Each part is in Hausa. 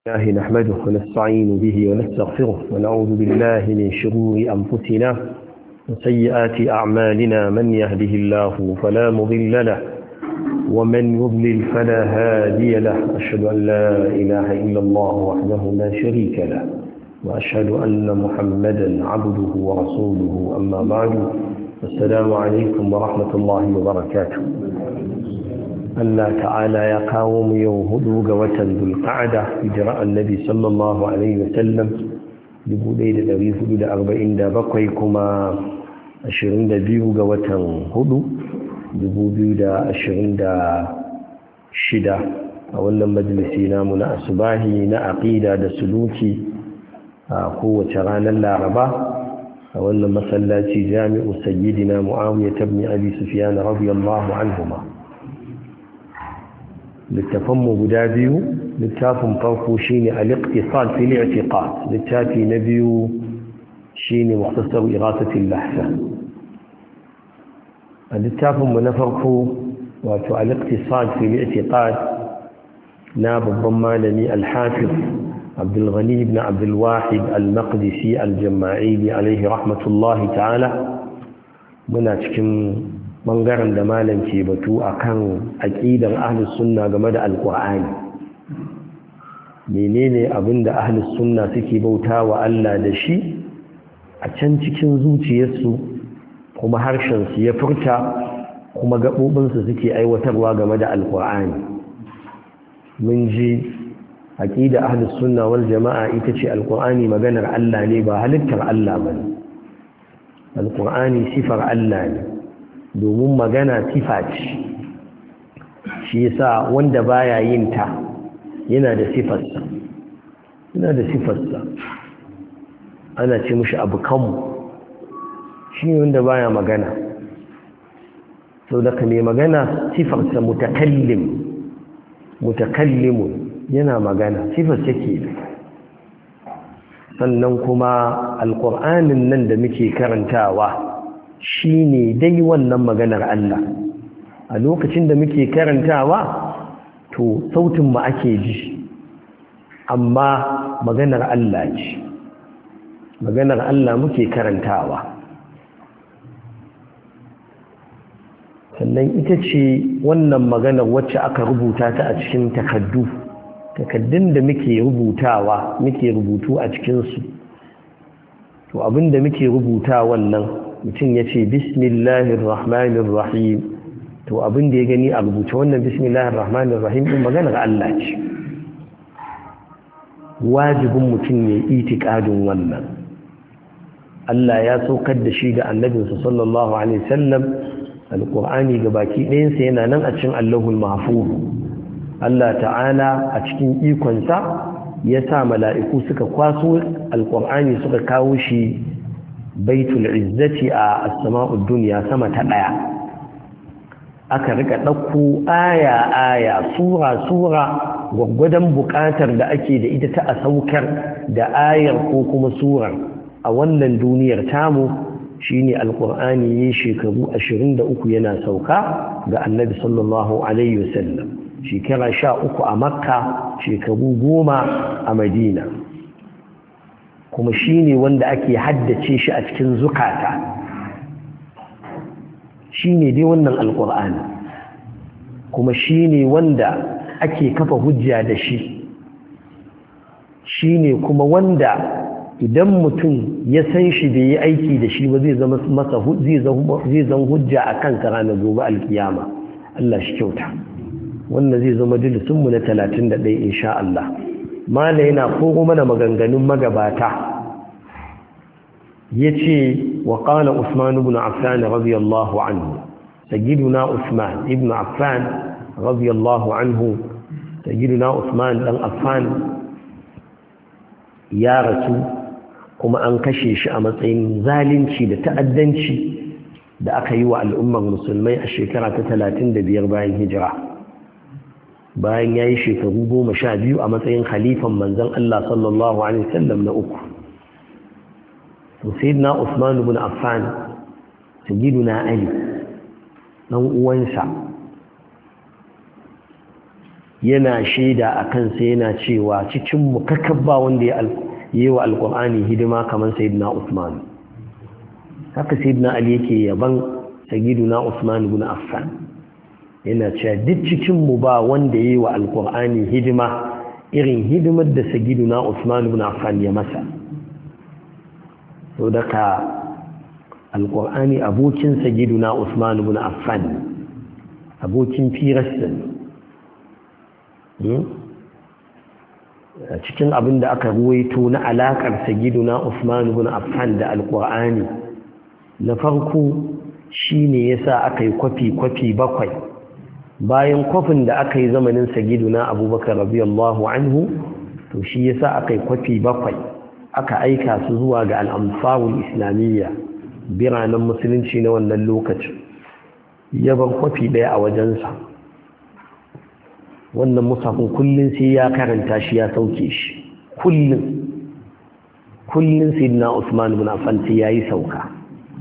الله نحمده ونستعين به ونستغفره ونعوذ بالله من شرور أنفسنا وسيئات أعمالنا من يهده الله فلا مضل له ومن يضلل فلا هادي له أشهد أن لا إله إلا الله وحده لا شريك له وأشهد أن محمدا عبده ورسوله أما بعد السلام عليكم ورحمة الله وبركاته. Allah ta'ala ya kawo mu yau 4 ga watan Dhul-Qa'dah hijira annabi sallallahu alaihi wasallam 1447 kuma 22 ga watan 4 2026 a wannan majalisi namu na asubahi na aqida da suluki a kowace ranar Laraba a wannan masallaci Jami'u Sayyidina Muawiya ibn Abi Sufyan radiyallahu anhuma. littafanmu guda biyu, littafin farko shine al-iqtisad fi al-i'tiqad, littafi na biyu shine mukhtasar ighathatil lahfan. littafinmu na farko wato al-iqtisad fi al-i'tiqad na babban malami al-hafiz Abdul Ghani ibn Abdul Wahid al-Maqdisi al-Jama'ili alayhi rahmatullahi ta'ala. Muna cikin bangaren da malam ke batu akan aqidar ahlus sunna game da alqur'ani. Menene abinda ahlus sunna suke bautawa Allah da shi a can cikin zuciyarsu kuma harshen su ya furta kuma gabobin su suke aiwatarwa game da alqur'ani. Mun ji aqidar ahlus sunna wal jama'a ita ce alqur'ani maganar Allah ne ba halittar Allah bane. Alqur'ani sifar Allah ne, domin magana sifa ce, shi yasa wanda baya yin ta yana da sifarsa ana ce mishi abu kanmu, shi ne wanda baya magana. sau da mai magana sifarsa mutakallimun yana magana, sifarsa ke. sannan kuma alƙur'anin nan da muke karantawa shi ne dai wannan maganar Allah. A lokacin da muke karantawa to sautin mu ake ji, amma maganar Allah ce, maganar Allah muke karantawa. Sannan ita ce wannan maganar wacce aka rubuta ta a cikin takaddun da muke rubutawa, muke rubutu a cikinsu. To abinda muke rubuta wannan mutum ya ce bismillahir rahmanir rahim, to abin da ya gani a rubuce wannan bismillahir rahmanir rahim din maganar Allah ce. Wajibin mutum ya yi itikadin wannan. Allah ya saukar da shi ga annabinsa sallallahu alaihi wasallam alqur'ani gabaki ɗayansa yana nan a cikin Allahul Mahfuz. Allah ta'ala a cikin ikonsa ya sa mala'iku suka kwaso alqur'ani suka kawo shi baitul izzati a as-sama'ud dunya, sama ta daya. Aka rika dauko aya sura gwaggwadon bukatar da ake da ita ta asaukar da ayar ko kuma surar a wannan duniyar tamu. Shine alqur'ani yi shekaru 23 yana sauka ga annabi sallallahu alaihi wasallam, shekara 13 a makka, shekaru 10 a madina. kuma shi ne wanda ake haddace shi a cikin zukata, shi ne dai wannan alƙur'ani, kuma shi ne wanda ake kafa hujja da shi, shi ne kuma wanda idan mutum ya san shi bai yi aiki da shi ba zai zan hujja a kan ranar gobe alkiyama. Allah shi kyauta. Wannan zai zama dilisinmu na 31 insha Allah. Mala yana koro mana maganganun magabata. Yace wa qala Usman ibn Affan radiyallahu anhu, sayyiduna Usman ibn Affan radiyallahu anhu, sayyiduna Usman dan Affan ya rasu kuma an kashe shi a matsayin zalunci da ta'addanci da aka yi wa al'ummar musulmai a shekara ta 35 bayan hijira. Bayan yayi shekaru 12 a matsayin khalifan manzon Allah sallallahu alaihi wasallam na uku. To sayyidina Usman ibn Affan, sayyiduna Ali dan uwansa yana shaida a kansa yana cewa cikin mu kakabba wanda ya yi wa alƙur'ani hidima kamar sayyidina Usman. Haka sayyidina Ali yake yaban sayyidina Usman ibn Affan, yana cewa duk cikin mu ba wanda ya yi wa alƙur'ani hidima irin hidimar da sayyidina Usman ibn Affan ya masa. So daga alƙur'ani abokin sayyidina Usman ibn Affan, abokin firarsa. A cikin abin da aka ruwaito na alaƙar sayyiduna Usman ibn Affan da alƙur'ani, na farko shine yasa aka yi kwafi 7 bayan kwafin da aka yi zamanin sayyiduna Abubakar radiyallahu anhu, to shi yasa aka yi kwafi 7 aka aika su zuwa ga al-amsarul islamiyya, biranen musulunci na wannan lokacin. Ya bar kwafi 1 a wajensa. Wannan musafin kullum sai ya karanta shi ya sauke shi, kullum sayyidina Usman ibn Affan sai yayi sauka,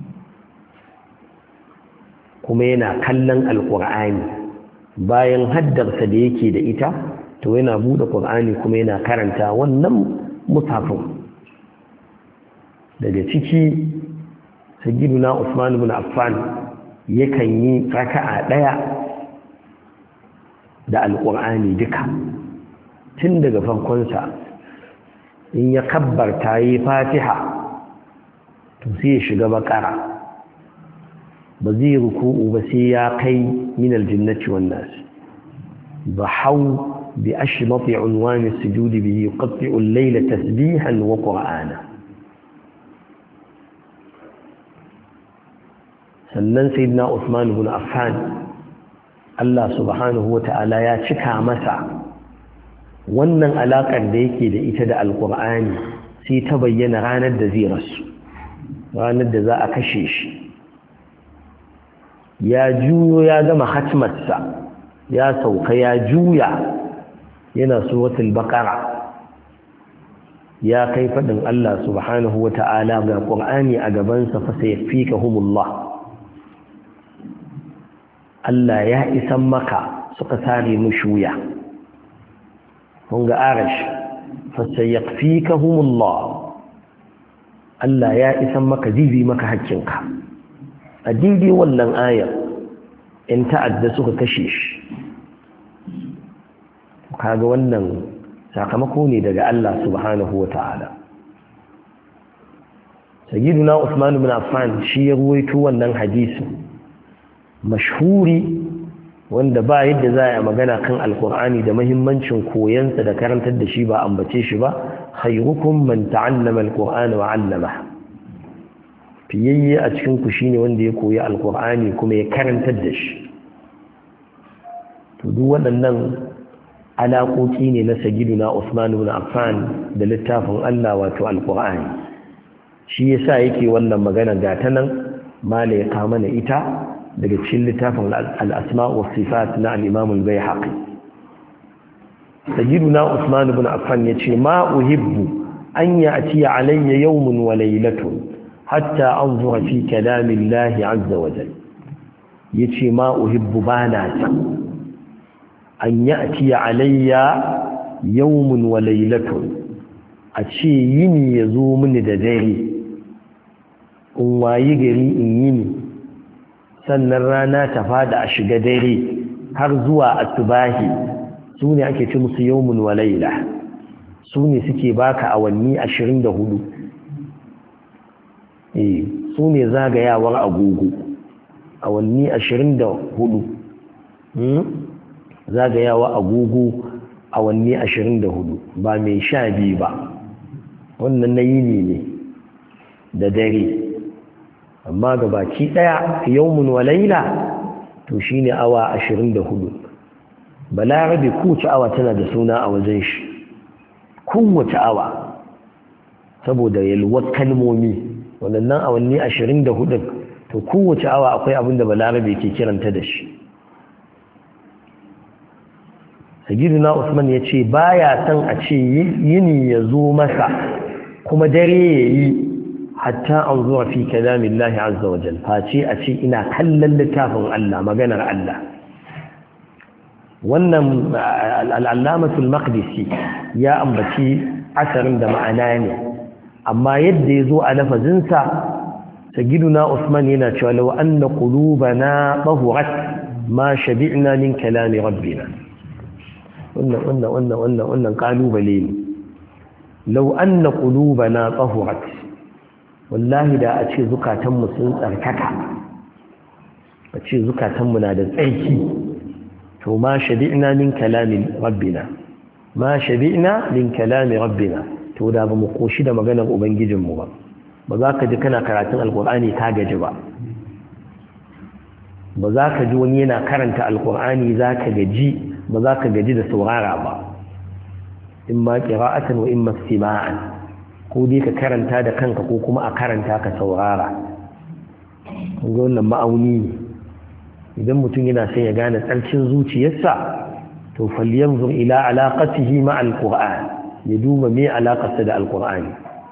kuma yana kallon alqur'ani bayan haddarsa da yake da ita, to yana bude qur'ani kuma yana karanta wannan musafin. Daga ciki sayyidina Usman ibn Affan yakan yi raka'a 1 da alƙur'ani duka, tun daga farkonsa. In ya kabbarta yi fatiha, to sai ya shiga baƙara, ba zai ruku'u ba sai ya kai minal jinnati wan nas. bahau bi ashmati unwan as-sujud bihi yuqatti'u al-layla tasbihan wa qur'ana. Sannan sayyidina Uthman ibn Affan, Allah subhanahu wa ta'ala ya cika masa wannan alaƙar da yake da ita da alƙur'ani, sai ta bayyana ranar da zai rasu, ranar da za a kashe shi. Ya juyo ya gama hatmarsa, ya sauka ya juya, yana suratul baqara, ya kai faɗin Allah subhanahu wa ta'ala ga ƙur'ani a gabansa, fa sayfikahumullah. Allah ya isan maka, suka sare mu shuya. Kun ga arash, fasayakfikahumullah. Allah ya isan maka, zibi maka hakkinka. A daidai wannan ayar, in ta'adda suka kashe shi. Kaga wannan sakamako ne daga Allah subhanahu wa ta'ala. Sayyiduna Uthman ibn Affan shi ya ruwaito wannan hadisin mashhuri, wanda ba yadda za a magana kan alkur'ani da mahimmancin koyansa da karantar da shi ba ambace shi ba. Khairukum man ta'allama alqur'ana wa 'allama. Fiyayye a cikin ku shine wanda ya koyi alkur'ani kuma ya karantar da shi. To duk waɗannan alaƙoƙi ne na sayyiduna Uthman ibn Affan da littafin Allah, wato alkur'ani. Shi yasa yake wannan magana ga ta nan mala ya kawo mana ita daga cikin littafin al-asma' wa sifat na al-imam al-Baihaqi. Sayyiduna Uthman ibn Affan yace ma uhibbu an ya'ti alayya yawmun wa laylatun hatta anzura fi kalami Allah azza wa jalla. Yace ma uhibbu bana ta an ya'ti alayya yawmun wa laylatun, a ce yini yazo mini da dare, in wayi gari in yini, sannan rana ta fada a shiga dare har zuwa asubahi. Su ne ake ci musu yawmun wa layla, su ne suke baka awanni 24. Su ne zagayawar agogo, awanni 24. Zagayawa agogo awanni 24, ba mai 12 ba. Wannan na yini ne da dare. Amma ga baki daya yawmun wa layla to shine awa 24. Balarabe kowace awa tana da suna a wajen shi, kowace awa, saboda yalwar kalmomi. Wannan awanni 24 to kowace awa akwai abin da balarabe ke kiranta da shi. Sayyiduna Usman ya ce baya san a ce yini ya zo masa kuma dare yayi hatta an zuwa fi kalamin Allah azza wa jalla, face a ce ina kallon littafin Allah, maganar Allah. wannan al-allamatul maqdisi ya ambaci asarin da ma'ana ne amma yadda ya zo a lafazinsa sayyiduna Usman yana cewa law anna qulubana tahurat ma shabi'na min kalami rabbina wannan kalubale ne law anna qulubana tahurat wallahi da a ce zukatanmu sun tsarkaka a ce zukatanmu na da tsarki to ma shabi'na min kalami rabbina ma shabi'na min kalami rabbina to da ba mu koshi da maganar ubangijinmu ba ba za ka ji kana karatun alkur'ani ka gaji ba ba za ka ji wani yana karanta alkur'ani za ka gaji ba za ka gaji da saurara ba in ma qira'atan wa in ma istima'an ko dai ka karanta da kanka ko kuma a karanta ka saurara kun ga wannan ma'auni ne idan mutum yana son ya gane tsarkin zuciyarsa to falyanzur ila alaqatihi ma alqur'an ya duba me alaqarsa da alqur'ani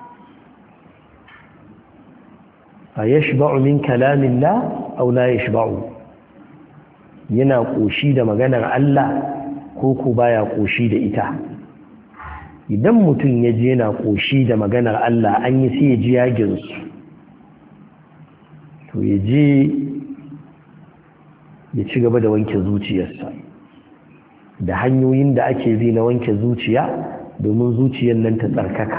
ayashba'u min kalamillah aw la yashba'u yana koshi da maganar Allah ko ko baya koshi da ita idan mutum ya je yana koshi da maganar Allah an yi sai ya ji yagin su to ya je ya ci gaba da wanke zuciyarsa da hanyoyin da ake bi na wanke zuciya domin zuciyar nan ta tsarkaka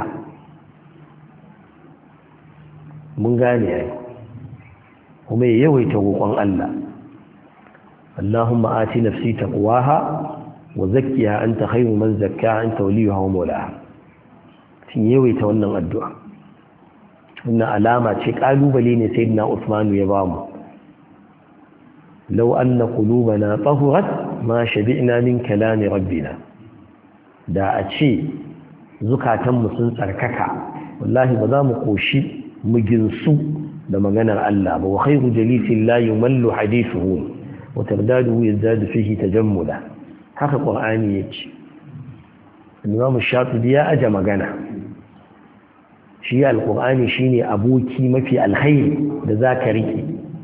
mun gane ai kuma ya yawaita roƙon Allah Allahumma ati nafsi taqwaha wa zakkiha anta khayru man zakkaha anta waliyuha wa mawlaha tin yawaita wannan addu'a wannan alama ce kalubale ne sayyidina Uthman ya ba mu law anna qulubana tahurat ma shabi'na min kalami rabbina da a ce zukatanmu sun tsarkaka wallahi ba za mu koshi mu ginsu da maganar Allah ba wa khairu jalisin la yumallu hadithuhu wa tardaduhu yazdadu fihi tajammula haka qur'ani yace Imam Shafi'i ya aje magana shi alqur'ani shine aboki mafi alkhairi da zaka rike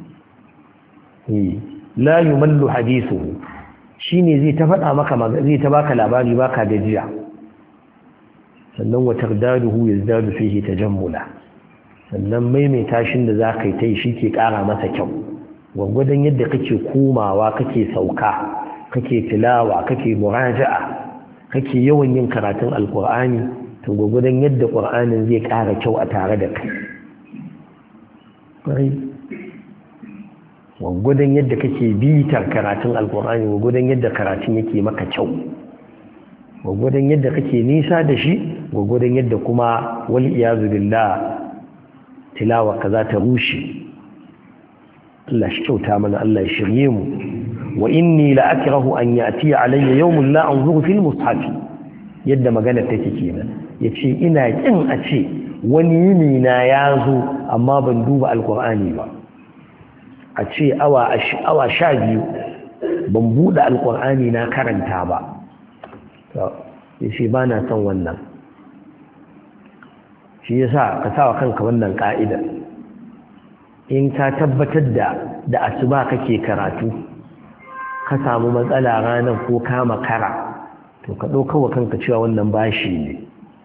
la yumallu hadithuhu shine zai ta faɗa maka zai ta baka labari baka gajiya sannan wa tardaduhu yazdadu fihi tajammula sannan maimaita shin da za ka yi ta yi shi ke ƙara masa kyau gwagwadon yadda kake komawa kake sauka kake tilawa kake muraja'a kake yawan yin karatun alkur'ani to gwagwadon yadda ƙur'anin zai ƙara kyau a tare da kai gwagwadon yadda kake bitar karatun alkur'ani gwagwadon yadda karatun yake maka kyau gwagwadon yadda kake nisa da shi gwagwadon yadda kuma wal iyazu billah tilawa ka za ta rushe Allah shi kyauta mana Allah ya shirye mu wa inni la akrahu an ya'ti alayya yawmun la anzuru fil mushaf yadda magana take kenan yace ina kin a ce wani yini na yazo amma ban duba alqur'ani ba a ce awa 12 ban bude alqur'ani na karanta ba to yace bana son wannan shi yasa ka sawa kanka wannan ka'ida in ka tabbatar da asuba kake karatu ka samu matsala ranar ko ka makara to ka ɗauka wa kanka cewa wannan bashi ne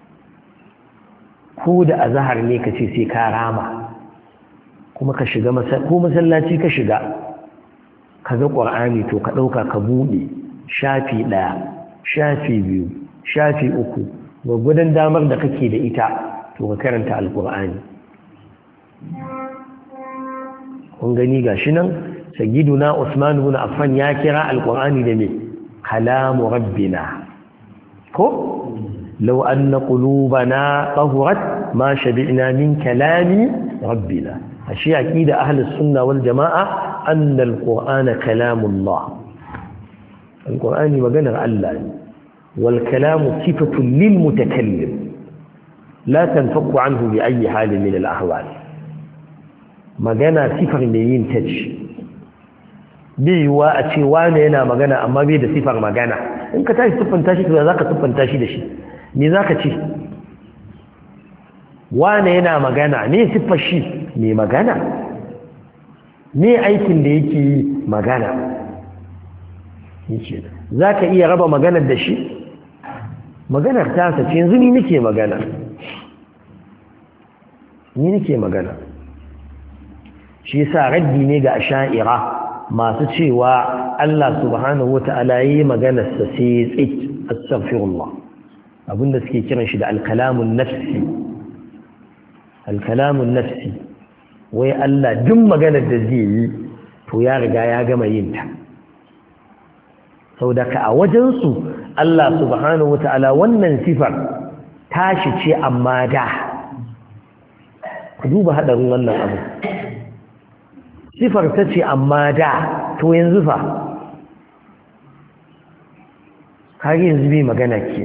ko da azhar ne ka ce sai ka rama kuma ka shiga ko masallaci ka shiga ka ga qur'ani to ka ɗauka ka buɗe shafi 1 shafi 2 shafi 3 gwagwadon damar da kake da ita to ka karanta alkur'ani kun gani gashi nan sayyiduna Usman ibn Affan ya kira alkur'ani da me kalamu rabbina ko law anna qulubana tahurat ma shabi'na min kalami rabbina ashi aqida ahli sunna wal jamaa anna alqur'ana kalamullah alqur'ani maganar Allah ne wal kalamu sifatun lil mutakallim la tanfaku anhu bi ayi halin min al-ahwal magana sifar ne yin ta ce biyuwa a ce wane yana magana amma bai da sifar magana in ka tashi siffanta shi to za ka siffanta shi da shi me za ka ce wane yana magana ne siffar shi ne magana ne aikin da yake yi magana za ka iya raba maganar da shi maganar ta sace yanzu ni nake magana shi yasa raddi ne ga asha'ira masu cewa Allah subhanahu wata'ala yayi maganar sa sai tsit astaghfirullah abinda suke kiran shi da al-kalamun nafsi wai Allah duk maganar da zai yi to ya riga ya gama yin ta saboda ka a wajen su Allah subhanahu wata'ala wannan sifar tashi ce amma da ku duba hadarin wannan abu sifar ta ce amma da to yanzu fa kage yanzu bai magana ke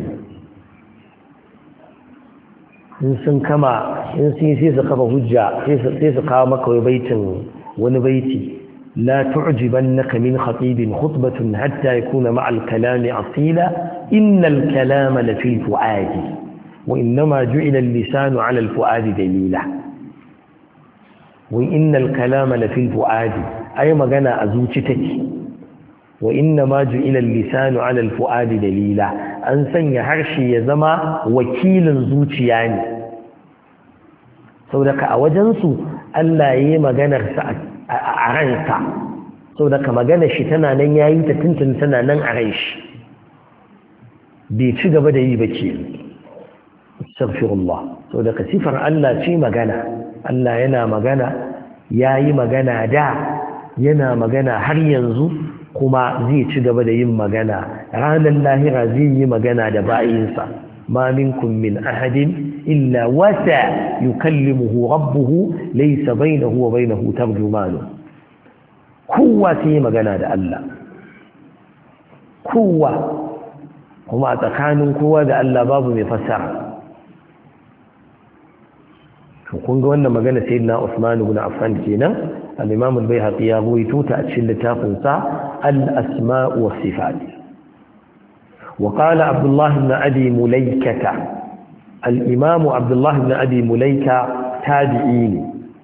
in sun yi sai su kafa hujja sai su kawo maka wani baiti la tu'jibannaka min khatibin khutbatun hatta yakuna ma'a al-kalami asila inna al-kalama la fi al-fu'adi wa innama ju'ila al-lisanu 'ala al-fu'adi dalila وإن الكلام لفي الفؤاد أي مغنى أزوجتك وإنما جئل اللسان على الفؤاد دليلا أنسان يحرشي يزما وكيل زوجياني سودك أوجنسو ألا يمغنى أرنك سودك مغنى شتنا ننياي تتنتن سنة نن أريش بيتشغ بدأي بكيل استغفر الله سودك سفر ألا شي مغنى Allah yana magana ya yi magana da yana magana har yanzu kuma zai ci gaba da yin magana ranar lahira zai yi magana da bayinsa ma minkum min ahadin illa wasa yukallimuhu rabbuhu laysa bainahu wa bainahu tarjuman kowa sai magana da Allah kowa kuma a tsakanin kowa da Allah babu mai fassara kun ga wannan magana sayyidina Usman ibn Affan kenan al-Imam al-Baihaqi ya ruwaito ta a cikin littafin sa al-Asma' wa Sifat wa qala Abdullah ibn Abi Mulaykah al-Imam Abdullah ibn Abi Mulaykah tabi'i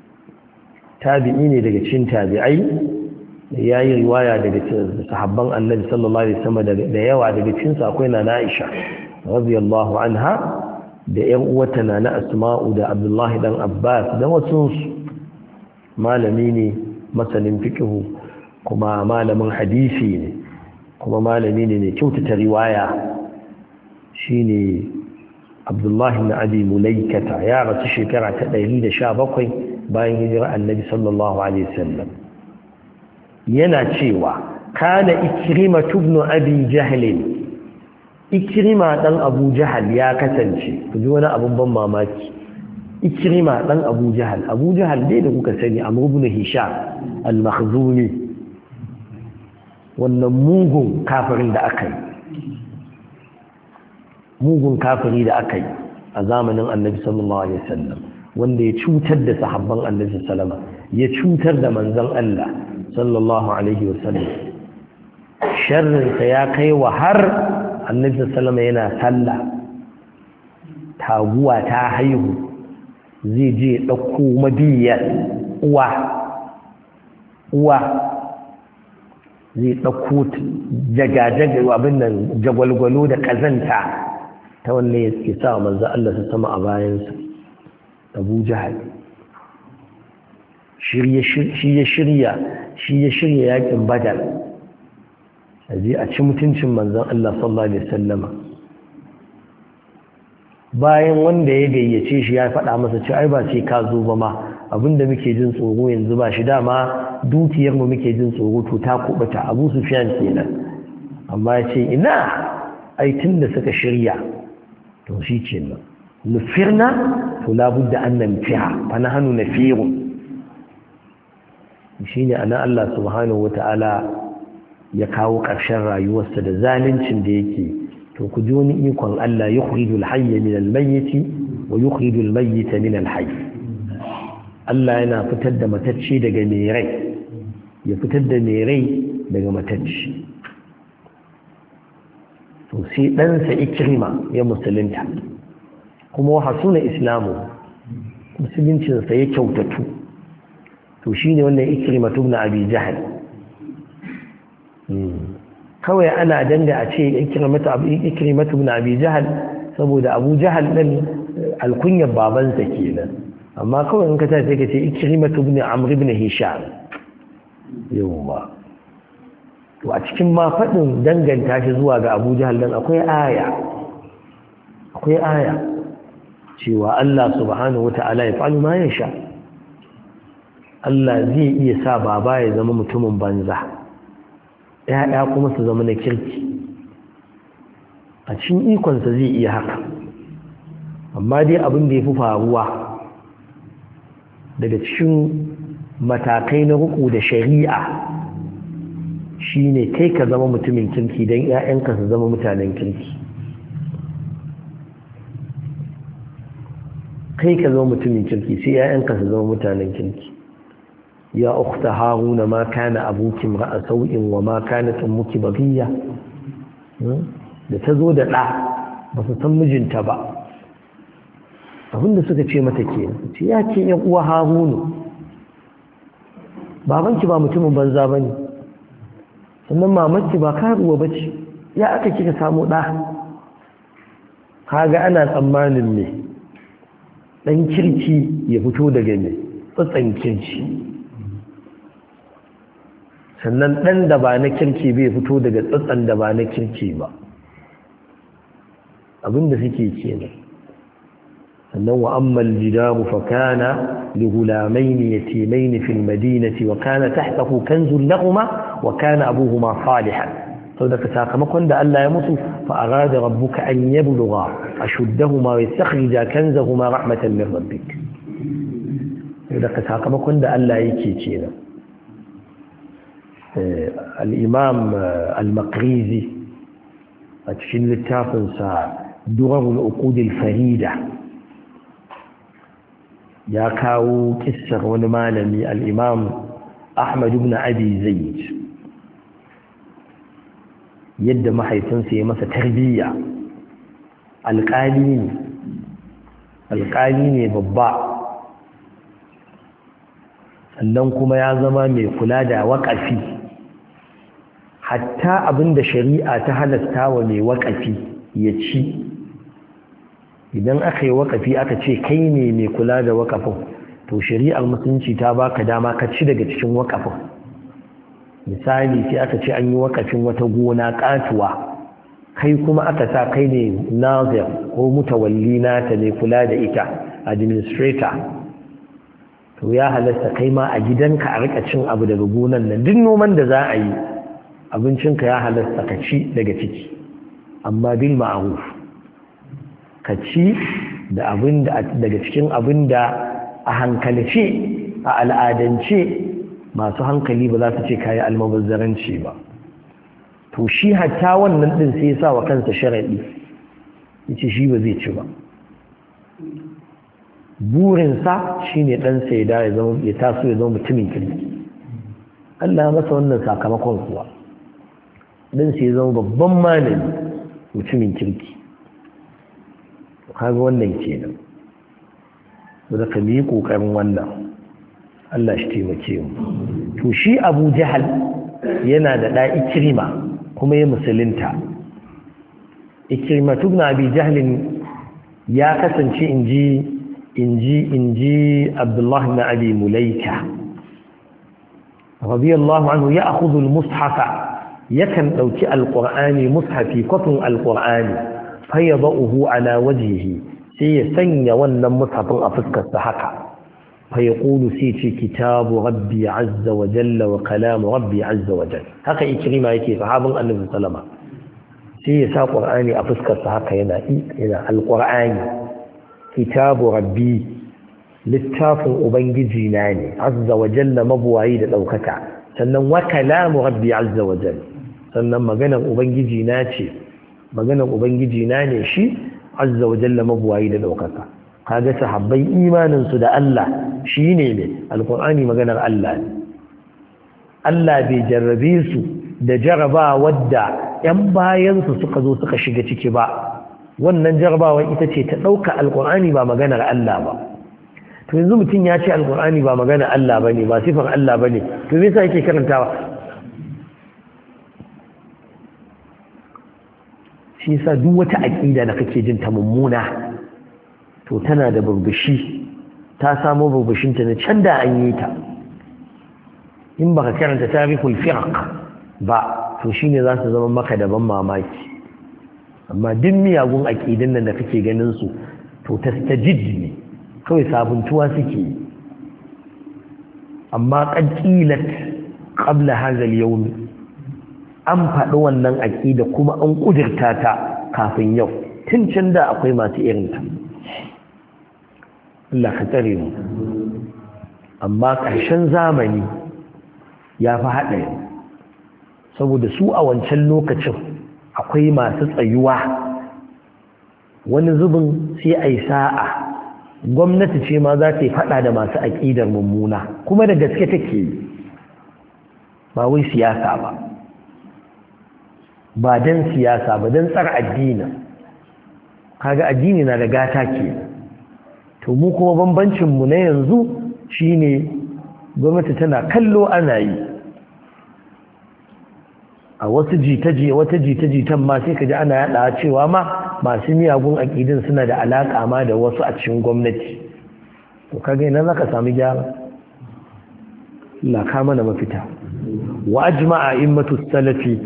ne daga cikin tabi'ai yayi riwaya daga sahabban Annabi sallallahu alaihi wasallam da yawa daga cikin su akwai na Aisha radiyallahu anha da ‘yan uwata na Asma'u da Abdullahi dan Abbas da wasu malami ne masanin fikihu kuma malamin hadisi ne kuma malami ne mai kyautata riwaya shine Abdullahi na Abi Mulaykata ya rasu shekara ta 117 bayan hijira Annabi sallallahu alaihi wasallam yana cewa kana Ikrimah ibn Abi Jahl Ikrima dan Abu Jahal ya kasance ku ji wani abun ban mamaki Ikrima dan Abu Jahal dai da kuka sani Amr ibn Hisham al-Makhzumi wannan mugun kafirin da aka yi a zamanin Annabi sallallahu alaihi wasallam wanda ya cutar da sahabban Annabi sallallahu ya cutar da manzon Allah sallallahu alaihi wasallam sharrin sa ya kai wa har Annabi sallama yana sallah taguwa ta haihu zai je dauko mabiyar uwa zai dauko jaga abin nan jagwalgwalo da kazanta ta wanne yake sa manzo Allah su sama a bayansa Abu Jahal shi ya shirya yakin Badar aje a ci mutuncin manzon Allah sallallahu alaihi wasallama bayan wanda ya gayyace shi ya faɗa masa cewa ai ba sai ka zo ba ma abinda muke jin tsoro yanzu ba shi dama dukiyar mu muke jin tsoro to ta kubuta Abu Sufyan kenan amma ya ce ina ai tunda suka shirya to shi kenan nufirna to labudda an nanfiha fa nahnu nafiru shine ana Allah subhanahu wataala ya kawo ƙarshen rayuwarsa da zaluncin da yake to ku ji wani ikon Allah yukhrijul hayya min al-mayyit wa yukhrijul mayyita min al-hayy Allah yana fitar da matacce daga mai rai ya fitar da mai rai daga matacce to sai ɗansa Ikrima ya musulunta kuma hasuna islamu musuluncinsa ya kyautatu to shine wannan Ikrima ibn Abi Jahl kawai ana danga a ce ikrimatu ibn abi jahal saboda abu jahal din alkunyar babansa kenan amma kawai in ka ta sai ka ce ikrimatu ibn amr ibn hisham yawa to a cikin ma fadin danganta shi zuwa ga abu jahal din akwai aya cewa Allah subhanahu wata'ala ya fa'alu ma yasha Allah zai iya sa baba ya zama mutumin banza ‘ya'ya kuma su zama na kirki a cikin ikonsa zai iya haka amma dai abin da ya fi faruwa daga cikin matakai na ruku da shari'a shine kai ka zama mutumin kirki don ‘ya'yanka su zama mutanen kirki kai ka zama mutumin kirki sai ‘ya'yanka su zama mutanen kirki ya ukhta haruna ma kana abuki ra'a sau'in wa ma kanat ummuki baghiya da tazo da da ba su san mijinta ba abinda suka ce mata kenan ce ya ce yan uwa harunu babanki ba mutumin banza bane sannan mamanki ba karuwa bace ya aka kika samu da kaga ana tsammanin me dan kirki ya fito daga me tsatsan kirki sannan ɗan da ba na kirki bai fito daga tsatsan da ba na kirki ba abinda suke kenan sannan wa ammal jidaru fa kana li gulamaini yatimaini fil madinati wa kana tahtahu kanzun lahumā wa kana abūhumā ṣāliḥan saboda sakamakon da Allah ya musu fa arada rabbuka an yablugha ashuddahuma wa yastakhrija kanzahuma rahmatan min rabbik saboda sakamakon da Allah yake kenan الإمام المقريزي أتشن للتافنسا درر العقود الفريدة يا كاو كسر ونمالمي الإمام أحمد بن أبي زيد يد ما حيتنسي مسا تربية alƙali ne babba sannan kuma ya zama mai kula da waƙafi hatta abinda shari'a ta halasta wa mai waƙafi ya ci idan aka yi waƙafi aka ce kai ne mai kula da waƙafin to shari'ar musulunci ta baka dama ka ci daga cikin waƙafin misali sai aka ce an yi waƙafin wata gona ƙatuwa kai kuma aka sa kai ne nazir ko mutawalli nata ne kula da ita administrator to ya halasta kai ma a gidanka a rika cin abu daga gonan nan duk noman da za a yi abincinka ya halasta ka ci daga ciki amma bil ma'ruf ka ci da abin da daga cikin abin da a hankalce a al'adance masu hankali ba za su ce kayi almubazzaranci ba to shi hatta wannan din sai ya sa wa kansa sharadi yace shi ba zai ci ba burinsa shine dan sai da ya taso ya zama mutumin kirki Allah ya masa wannan sakamakon kuwa dan sai ya zama babban malami mutumin kirki kaga wannan kenan da ka yi kokarin wannan Allah shi taimake mu to shi Abu Jahal yana da da Ikrima kuma ya musulunta Ikrima ibn Abi Jahl ya kasance inji Abdullah ibn Abi Mulaika radiyallahu anhu ya'khudhu al-mushafa yakan dauki al-Qur'ani mushafi kofin al-Qur'ani fayadahu ala wajhihi sai ya sanya wannan mushafin a fuskar sa haka fayaqulu sai ce kitabu rabbi azza wa jalla wa kalamu rabbi azza wa jalla haka Ikrima yake sahabin Annabi sallama sai ya sa Qur'ani a fuskar sa haka yana al-Qur'ani kitabu rabbi littafin ubangiji na ne azza wa jalla mabuwayi da daukaka sannan wa kalamu rabbi azza wa jalla sannan maganar ubangiji na ce maganar ubangiji na ne shi azza wa jalla mabuwayi da daukaka kaga sahabbai imanin su da Allah shine ne alqur'ani maganar Allah ne Allah bai jarrabe su da jaraba wadda yan bayan su suka zo suka shiga ciki ba wannan jarabawa ita ce ta ɗauka alƙur'ani ba maganar Allah ba to yanzu mutum ya ce alƙur'ani ba maganar Allah ba ne ba sifar Allah ba ne to me yasa yake karantawa shi yasa duk wata aqida da kake jin ta mummuna to tana da burbushi ta samu burbushinta ne can da an yi ta in baka karanta tarihul firaq ba to shine za su zama maka daban mamaki amma duk miyagun aqidan nan da kake ganin su to tastajid ne kawai sabuntuwa suke yi amma qad qilat qabla hadha al-yawm an faɗi wannan aqida kuma an kudirta ta kafin yau tun can da akwai masu irin ta Allah ka tsare mu amma ƙarshen zamani ya fi haɗari saboda su a wancan lokacin akwai masu tsayuwa wani zubin sai a yi sa'a gwamnati ce ma za ta yi faɗa da masu aƙidar mummuna kuma da gaske take yi ba wai siyasa ba don siyasa ba don tsara addini kaga addini na da gata ke to mu kuma bambancinmu na yanzu shine gwamnati tana kallo ana yi a wasu jita-jitan ma sai ka ji ana yada cewa ma masu miyagun aƙidin suna da alaƙa ma da wasu a cikin gwamnati to kaga ina za ka sami gyara laka mana mafita wa ajma'a immatu salafi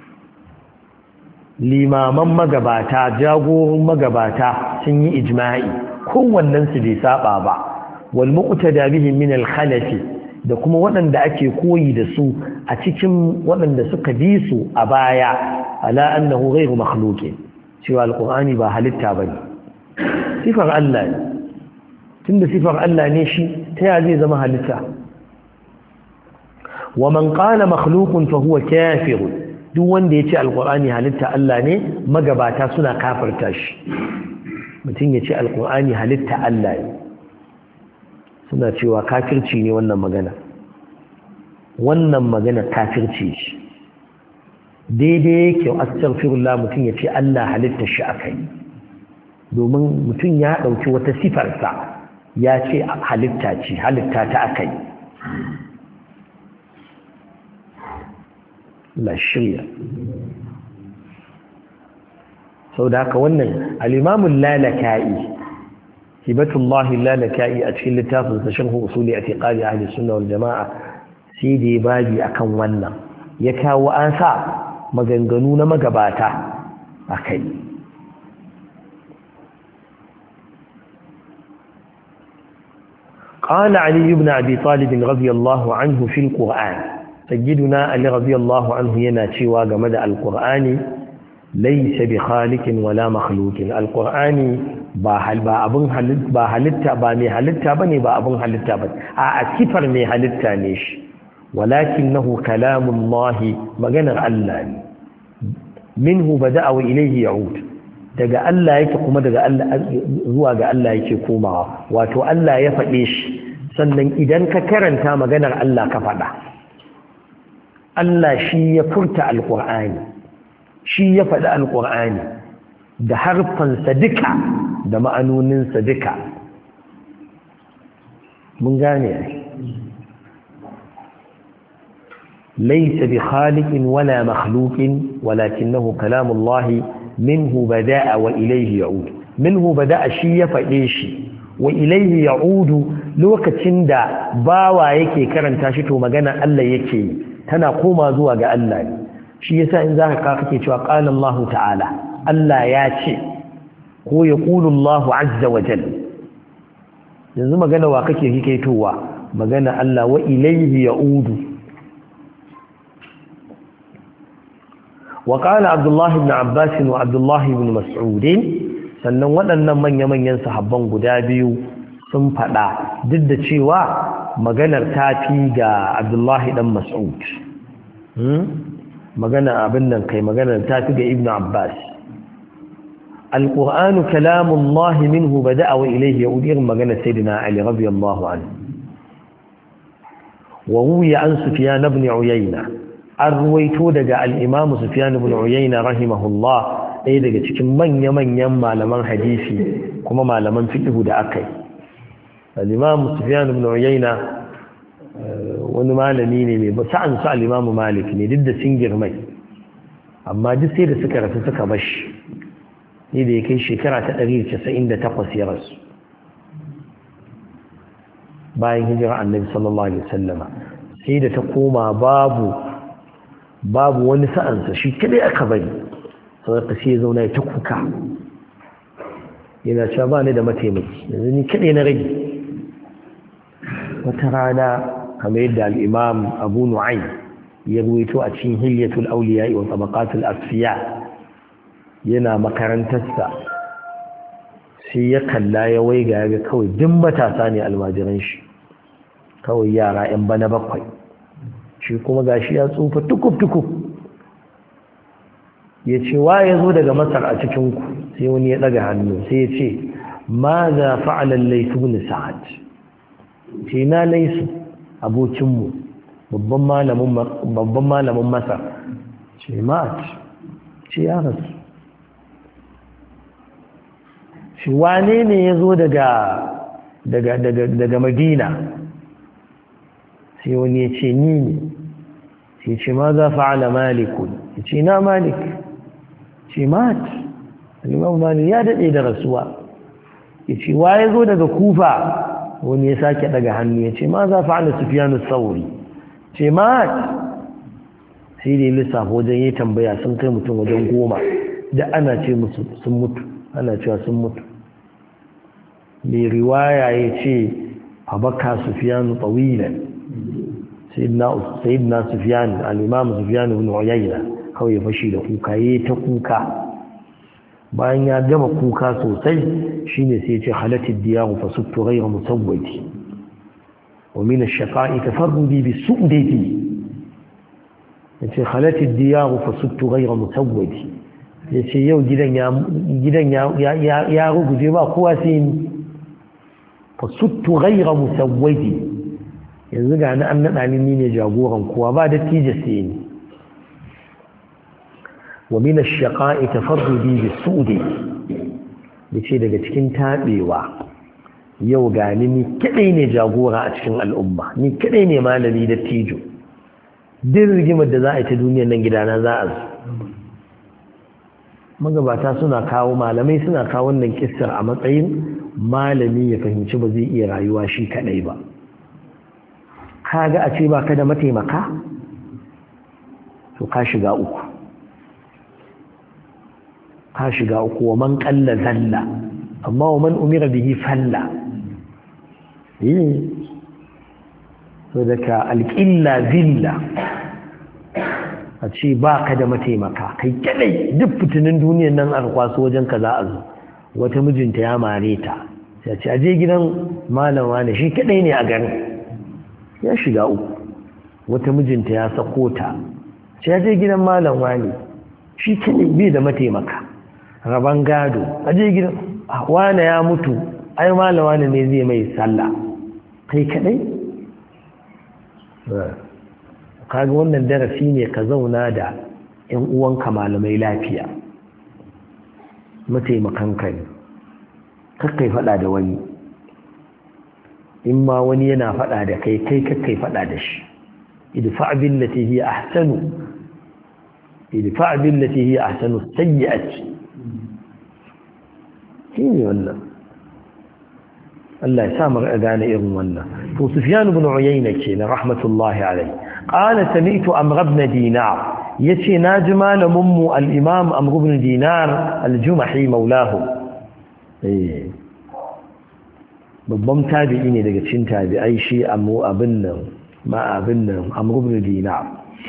limaman magabata jagorin magabata sun yi ijma'i kowannen su bai saba ba wal muqtada bihim min al khalafi da kuma waɗanda ake koyi da su a cikin waɗanda suka bi su a baya ala annahu ghayru makhluqin cewa alqur'ani ba halitta bane sifar Allah ne tunda sifar Allah ne shi ta ya zai zama halitta wa man qala makhluqun fa huwa kafir duk wanda yace alqur'ani halitta Allah ne magabata suna kafirta shi mutum yace alqur'ani halitta Allah ne suna cewa kafirci ne wannan magana kafirci ce daidai yake astaghfirullah mutum ya ce Allah halitta shi akai domin mutum ya dauki wata sifarsa ya ce halitta ta akai la shirya sau da haka wannan al-imamul lalaka'i hibatullahi lalaka'i a cikin littafin sa sharh usuli i'tiqadi ahli sunna wal jamaa sai da babi akan wannan ya kawo an sa maganganu na magabata akai قال علي بن أبي طالب رضي الله عنه في القرآن سيدنا علي رضي الله عنه يناتي وقمد القرآن ليس بخالق ولا مخلوق القرآن ba halitta ba mai halitta bane ba abun halitta ba a sifar mai halitta ne shi walakinahu kalamullahi maganar Allah ne minhu bada'a wa ilayhi ya'ud daga Allah yake kuma daga Allah zuwa ga Allah yake komawa wato Allah ya faɗe shi sannan idan ka karanta maganar Allah ka faɗa Allah shi ya furta alqur'ani shi ya faɗi alqur'ani da harfansa duka da ma'anoninsa duka mun gane laysa bi khaliqin wala makhluqin walakinahu kalamullahi minhu bada'a wa ilayhi ya'ud minhu bada'a shi ya fade shi wa ilayhi ya'ud lokacin da bawa yake karanta shi to magana Allah yake tana koma zuwa ga Allah ne shi yasa in zaka kake cewa qala Allah ta'ala Allah ya ce ko ya ƙulu Allah azza wa jal yanzu magana wa kake hikaitowa magana Allah wa ilayhi ya'udu wa qala Abdullah ibn Abbas wa Abdullah ibn Mas'ud sannan waɗannan manya-manyan sahabban guda biyu sun faɗa duk da cewa maganar ta fi ga Abdullah dan Mas'ud magana abin nan kai maganar ta fi ga Ibn Abbas القرآن كلام الله منه بدأ وإليه يؤدير مجنى سيدنا علي رضي الله عنه وروي عن سفيان بن عيينة الرويتو دقى الإمام سفيان بن عيينة رحمه الله أي دقى تكن من يما لمن حديثي كما ما لمن فقه دعكي الإمام سفيان بن عيينة ونما لميني بسعن سأل الإمام مالك ضد سنجر مي amma duk sai da suka rasu suka bashi sai da ya kai shekara ta 198 ya rasu bayan hijira annabi sallallahu alaihi wasallama sai da ta koma babu wani sa'ansa shi kadai aka bari saboda sai ya zauna ya ta kuka yana cewa ba ni da mataimaki yanzu ni kadai na rage wata rana kamar yadda al-imam Abu Nu'aym ya ruwaito a cikin Hilyatul Awliya wa Tabaqatul Asfiya yana makarantarsa sai ya kalla ya waiga ya ga kawai duk matasa ne almajiran shi kawai yara 'yan bana bakwai shi kuma gashi ya tsufa tukuf ya ce wa ya zo daga masar a cikinku sai wani ya daga hannu sai ya ce ma za fa'alar laisu bin sa'ad ce na laisu abokinmu babban malamin masar ce ma'at ce ya rasu shi wane ne ya zo daga madina sai wani ya ce ni ne sai ce ma za fa'ala malikun ya ce na malik ce mat alimam malik ya daɗe da rasuwa ya ce wa ya zo daga kufa wani ya sake daga hannu ya ce ma za fa'ala sufiyanu sauri ce mat sai da lissafa wajen yi tambaya sun kai mutum wajen 10 da ana ce musu sun mutu ana cewa sun mutu mai riwaya ya ce abaka sufiyanu tawilan sayyidina sufyan al-imam sufyan ibn uyayna kawai fashi da kuka yayi ta kuka bayan ya gama kuka sosai shine sai ya ce halatid diyaru fa suttu ghayra musawwati wa min ash-shaqa'i tafarrudi bis-su'dati yace halatid diyaru fa suttu ghayra musawwati yace yau gidan ya ruguje ba kowa sai ni fa suttu ghayra musawwati yanzu ga an naɗa ni ne jagoran kowa ba da tije sai ni wa min ash-shaqa'i tafarrudi bis-su'di yace daga cikin tabewa yau ga ni kadai ne jagora a cikin al'umma ni kadai ne malami da tijo din rigimar da za a yi ta duniyar nan gidana za a zo magabata suna kawo malamai suna kawo wannan kissar a matsayin malami ya fahimci ba zai iya rayuwa shi kadai ba kaga a ce baka da mataimaka to ka shiga uku wa man qalla zalla amma wa man umira bihi falla so daga alqilla zilla a ce baka da mataimaka kai kadai duk fitinin duniyar nan an kwaso wajen ka za a zo wata mijinta ya mare ta sai ce aje gidan malama ne shi kadai ne a garin ya shiga uku wata mijinta ya sako ta sai ya je gidan malam wani shi kadai bai da mataimaka raban gado aje gidan wani ya mutu ai malam wani ne zai mai sallah kai kadai kaga wannan darasi ne ka zauna da ƴan uwanka malamai lafiya mataimakan ka ne kakkai faɗa da wani in ma wani yana faɗa da kai kakkai faɗa da shi idfa' billati hiya ahsanu sayyi'ati shine wannan Allah ya sa mu gane irin wannan to Sufyan ibn Uyayna kenan rahmatullahi alayhi qala sami'tu Amr ibn Dinar yace naji malamin mu al-Imam Amr ibn Dinar al-Jumahi maulahu babban tabi'i ne daga cikin tabi'ai shi abin nan Amr ibn Dinar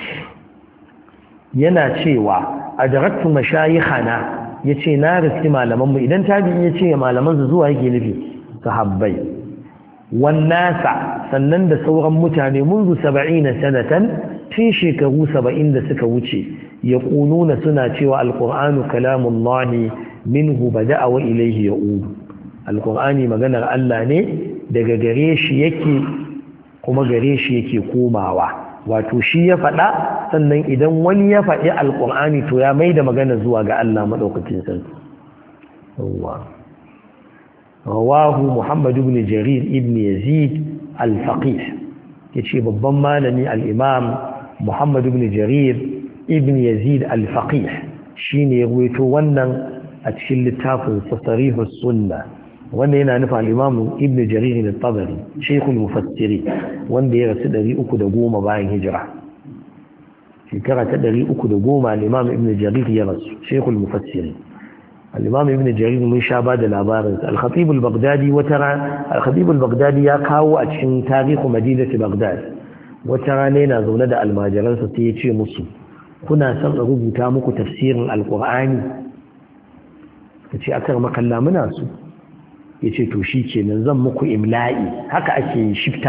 yana cewa adraktu mashayikhana yace na riski malaman mu idan tabi'i yace malaman su zuwa yake nufi sahabbai wannasa sannan da sauran mutane munzu 70 sanatan tun shekaru 70 da suka wuce yaquluna suna cewa alqur'anu kalamullahi minhu bada'a wa ilayhi ya'ud alqur'ani maganar Allah ne daga gare shi yake kuma gare shi yake komawa wato shi ya faɗa sannan idan wani ya faɗi alqur'ani to ya maida magana zuwa ga Allah madaukakin sarki رواه محمد بن جرير ابن يزيد الفقيه يشي babban malami al-imam Muhammad ibn Jarir ibn yazid al-faqih shine ya ruwaito wannan a cikin littafin sarihus sunna wanda yana nufin al-imam ibn jarir al-tabari shaykhul mufassiri wanda ya rasu 310 bayan hijira shekara ta 310 al-imam ibn jarir ya rasu shaykhul mufassiri al-imam ibn jarir mun sha ba da labarin al-khatib al-baghdadi al-khatib al-baghdadi ya kawo a cikin tarihu madinati baghdad wata rana yana zaune da almajiransa sai ya ce musu kuna son a rubuta muku tafsirin alqur'ani kace akar makalla muna su yace to shikenan zan muku imla'i haka ake shifta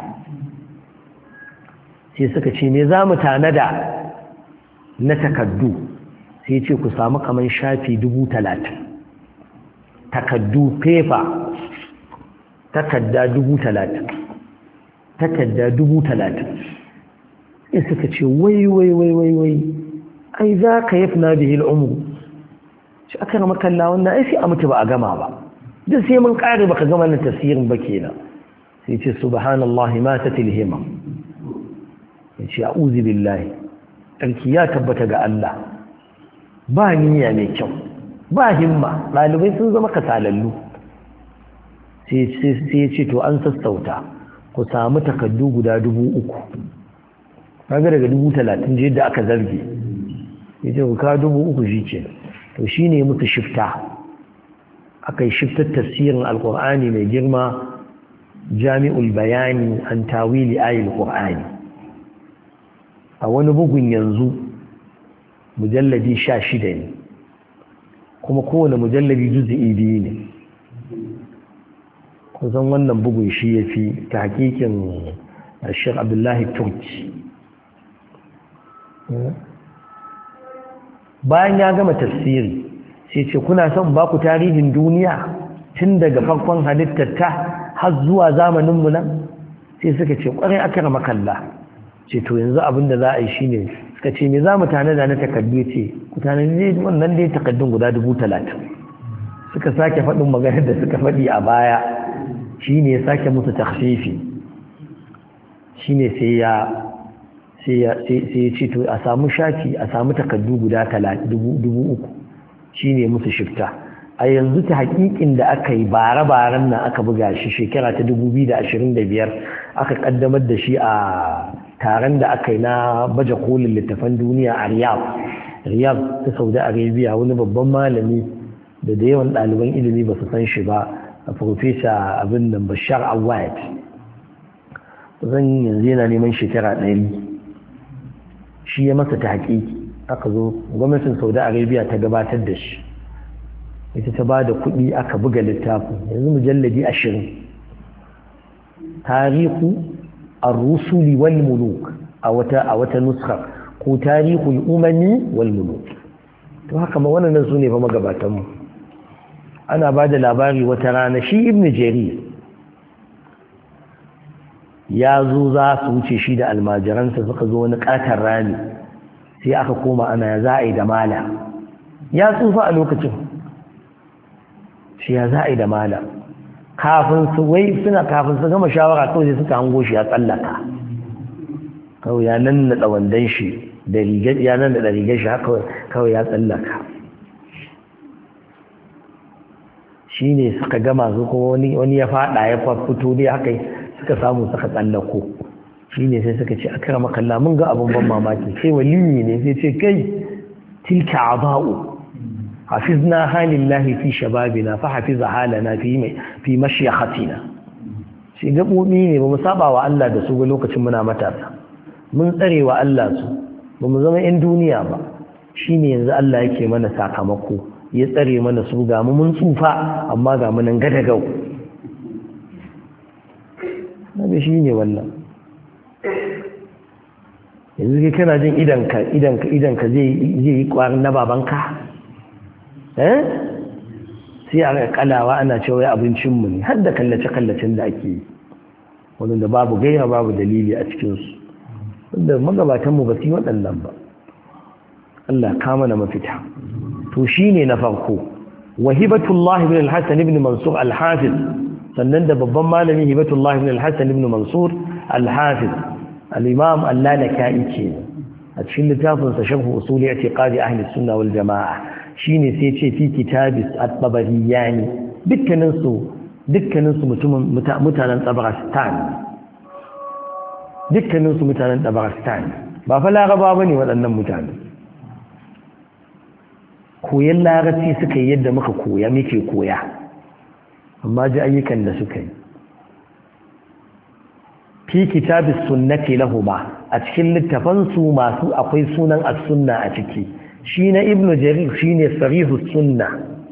sai suka ce me za mu tanada na takaddu sai ce ku samu kaman shafi 30,000 takaddu paper takadda 30,000 takadda 30,000 sai suka ce wai ai za ka yafna bihi al'umru shi aka rama kalla wannan ai sai a mutu ba a gama ba duk sai mun kare baka gama na tafsirin ba kenan sai ce subhanallahi ma tatilhima yace a'udhu billahi tarki ya tabbata ga Allah ba niyya mai kyau ba himma dalibai sun zama kasalallu sai ya ce to an sassauta ku samu takaddu guda 3,000 kaga daga 30,000 je da aka zarge yace ku ka 3,000 shike to shine musu shifta akai shiftar tafsirin alqur'ani mai girma jami'ul bayani an tawili ayatul qur'ani a wani bugun yanzu mujalladi 16 ne kuma kowane mujalladi juz'i 2 ne kusan wannan bugun shi yafi ta hakikin Sheikh Abdullahi Turki bayan ya gama tafsiri sai ce kuna son ba ku tarihin duniya tun daga farkon halittar ta har zuwa zamanin mu nan sai suka ce kwarai akara makalla ce to yanzu abin da za a yi shine suka ce me za mu tanada na takaddu ce ku tanadi wannan dai takaddun guda 30,000 suka sake faɗin maganar da suka faɗi a baya shine ya sake musu takhfifi shine sai ya ce to a samu shafi a samu takaddu guda 3,000 shine musu shifta a yanzu ta hakikin da aka yi bare-baren nan aka buga shi shekara ta 2025 aka kaddamar da shi a taron da aka yi na baje kolin littafan duniya a Riyadh ta Saudi Arabia wani babban malami da yawan ɗaliban ilimi ba su san shi ba a Profesa abin nan Bashar Awad zan yanzu yana neman shekara 100 shi ya masa ta haƙiƙi aka zo gwamnatin Saudi Arabia ta gabatar da shi ita ta ba da kuɗi aka buga littafin yanzu mujalladi 20 tarihu ar-rusuli wal muluk a wata nuskar ko tarihul umami wal muluk to haka ma wannan su ne fa magabatan mu ana ba da labari wata rana shi ibn jarir ya zo za su wuce shi da almajiransa suka zo wani katar rami sai aka koma ana ya za a yi da mala ya tsufa a lokacin shi ya za a yi da mala kafin su gama shawara kawai sai suka hango shi ya tsallaka kawai ya nan da wandan shi da rigar ya nan da rigar shi kawai ya tsallaka shi ne suka gama su kuma wani ya fada ya fito dai haka suka samu suka tsallako shi ne sai suka ce a kira makalla mun ga abin ban mamaki sai waliyi ne sai ce kai tilka aba'u hafizna halillahi fi shababina fa hafiza halana fi mashyahatina shi gabobi ne ba mu saba wa Allah da su ga lokacin muna matasa mun tsare wa Allah su ba mu zama yan duniya ba shine yanzu Allah yake mana sakamako ya tsare mana su ga mu mun tsufa amma ga mu nan gadagau nabi shine wannan yanzu kai kana jin idanka zai yi kwarin na babanka sai a kalawa ana cewa ya abincinmu ne har da kallace-kallacen da ake yi wanda babu gaira babu dalili a cikinsu wanda magabatanmu ba su yi waɗannan ba Allah kama na mafita to shi ne na farko wa hibatullah ibn al-hassan ibn mansur al-hafiz sannan da babban malami hibatullah ibn al-hassan ibn mansur al-hafiz al-imam Allah na ka'i ce a cikin littafin sa sharh usul i'tiqadi ahli sunna wal jamaa shine sai ce fi kitabis at-tabariyani dukkanin su mutanen Tabaristan dukkanin su mutanen Tabaristan ba fa laraba bane waɗannan mutane koyan larabci suka yi yadda muke koya amma ji ayyukan da suka yi fi kitabis sunnati lahuma a cikin littafansu masu akwai sunan as-sunna a ciki shi na ibnu jarir shine sarihus sunna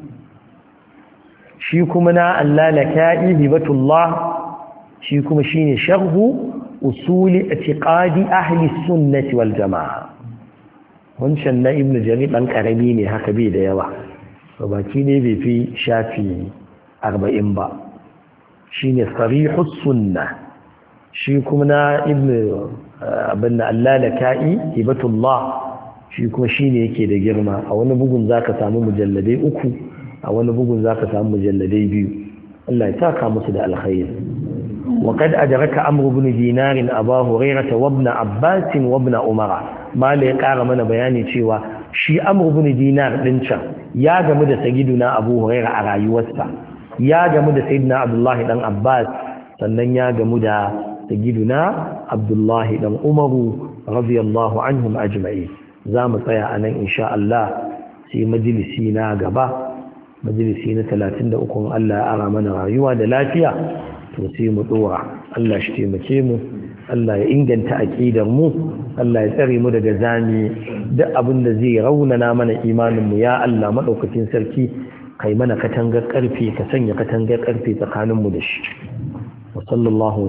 shi kuma na allalaka'i hibatullah shi kuma shine sharhu usuli i'tiqadi ahli sunnati wal jamaa wancan na ibnu jarir dan karami ne haka bai da yawa to baki ne bai fi shafi 40 ba shine sarihus sunna shi kuma na ibnu abin allalaka'i hibatullah shi kuma shine yake da girma a wani bugun zaka samu mujalladai 3 a wani bugun zaka samu mujalladai 2 Allah ya taka musu da alkhair وقد أدرك عمرو بن دينار أبا هريرة وابن عباس وابن عمر ما لا يقار من بياني cewa shi Amr ibn Dinar din can ya gamu da sayyiduna Abu Hurairah a rayuwarsa ya gamu da sayyidina Abdullah dan Abbas sannan ya gamu da sayyiduna Abdullah dan Umar radiyallahu anhum ajma'in zamu tsaya anan insha Allah sai majalisi na gaba majalisi na 33 Allah ya ara mana rayuwa da lafiya to sai mu dora Allah shi taimake mu Allah ya inganta aqidar mu Allah ya tsare mu daga zami duk abin da zai raunana mana imanin mu ya Allah madaukakin sarki kai mana katangar karfe ka sanya katangar karfe tsakanin mu da shi wa sallallahu